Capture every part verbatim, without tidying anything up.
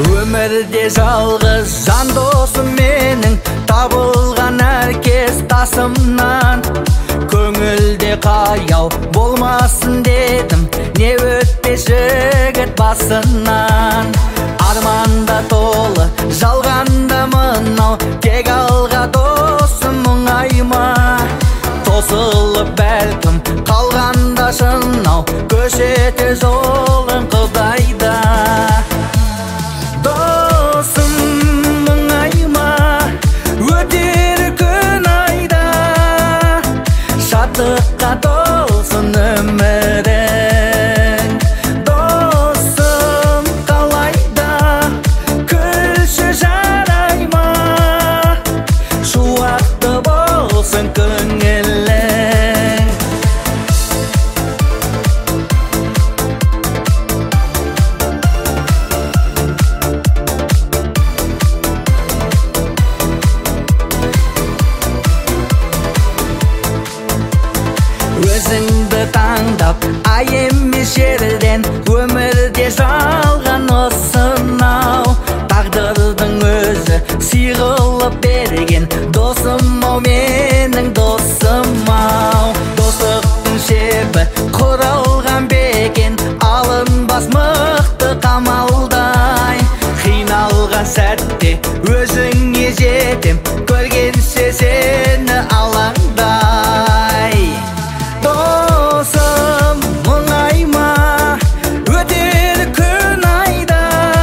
Өмірде жалғыз жан досым менің, табылған әркез тасымнан. Көңілде қаяу болмасын дедім, не өтпес жігіт басынан. Арманда толы, жалғанда мынау, тек алға досым мұңайма. Тосылып бәлкім қалғанда шынау, көшеті жолын құдайда. Досым мұңайма, өтер күн айда, шаттыққа толсын өмірің. Досым қалайда, күлші жарайма, шуақты болсын көңілің. Өзіңді таңдап, ай емес жерден, өмірде жалған осынау. Тағдырдың өзі сыйғылып берген, досым-ау менің досым-ау. Достықтың шебі құралған бекен, алынбас мықты қамалдай. Қиналған сәтте өзіңе жетем, көргенше сені алаңдай. Досым мұңайма, өтер күн айда,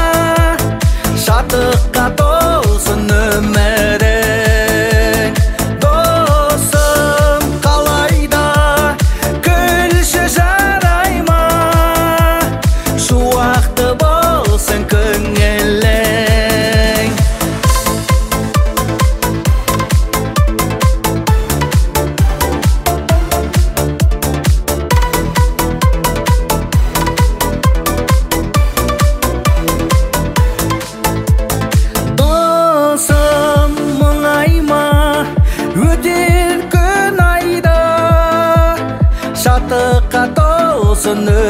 шаттыққа толсын өмірің. Досым қалайда, күлші жарайма, шуақты болсын көңілің. Досым мұңайма, өтер күн айда, шаттыққа толсын